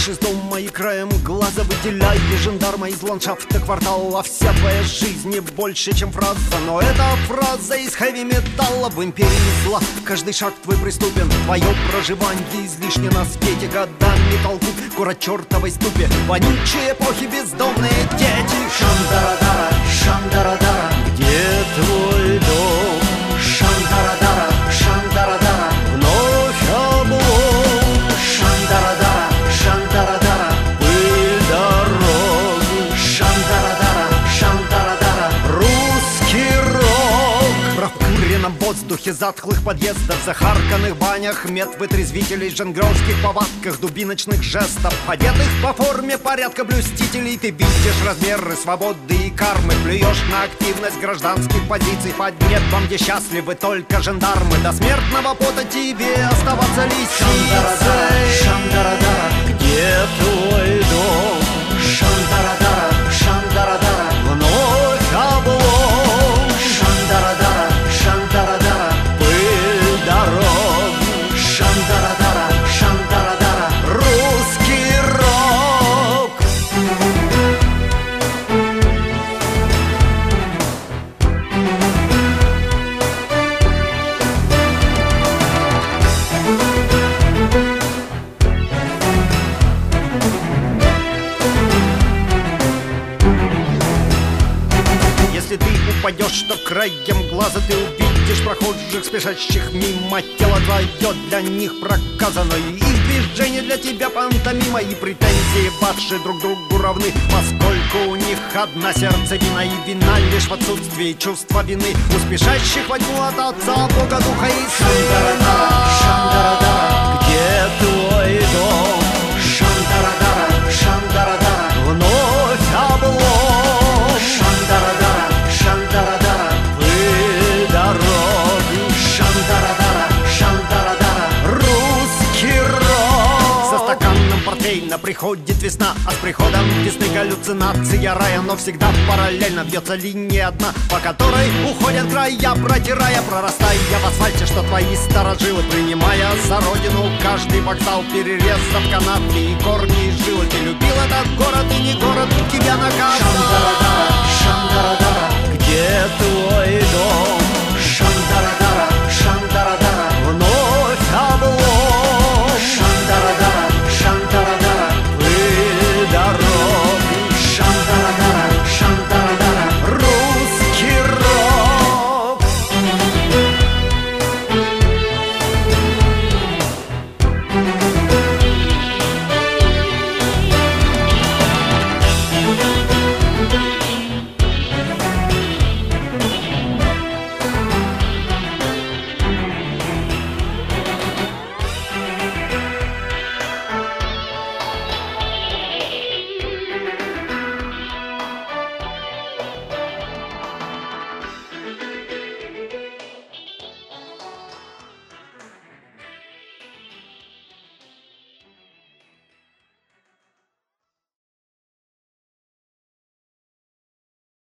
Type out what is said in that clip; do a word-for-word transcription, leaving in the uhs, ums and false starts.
выходишь из дома и краем глаза выделяешь жандарма из ландшафта квартала. Вся твоя жизнь не больше, чем фраза, но эта фраза из хэви-металла. В империи зла каждый шаг твой преступен. Твое проживание излишне на свете, годами толкут город чертовой ступе. Вонючие эпохи, бездомные дети. Шандарадара, шандарадара, где твой дом? Шандарадара, шандарадара, вновь облом. Шандарадара, шандарадара, пыль дороги. Шандарадара, шандарадара, русский рок. В прокуренном воздухе затхлых подъездов, захарканных банях, медвытрезвителей, женгровских повадках, дубиночных жестов, одетых по форме порядка блюстителей. Ты видишь размеры свободы и кармы, плюешь на активность гражданских позиций под небом, где счастливы только жандармы. До смертного пота тебе оставаться лисицей. Шандарадара, где твой дом? Шандарадара, шандарадара, вновь облом. Шандарадара, шандарадара, пыль дороги. Шандарадара, шандарадара, русский рок. Если ты упадешь, то краем глаза ты увидишь прохожих, спешащих мимо. Тело твое для них проказано, и их движение для тебя пантомима. И претензии ваши друг другу равны, поскольку у них одна сердцевина. И вина лишь в отсутствии чувства вины у спешащих во тьму от Отца, Бога, Духа и Сына. Шандарадара, где твой дом? Шандарадара, шандарадара, вновь облом. Шандарадара, шандарадара, пыль дороги. Шандарадара, шандарадара, русский рок. За стаканом портвейна приходит весна, а с приходом весны галлюцинация рая. Но всегда параллельно бьется линия одна, по которой уходят края, протирая, прорастая в асфальте, что твои старожилы, принимая за родину каждый вокзал, перерезав канаты и корни и жилы. Ты любил этот город, и не город тебя наказал. Шандарадара, шандарадара, где твой дом?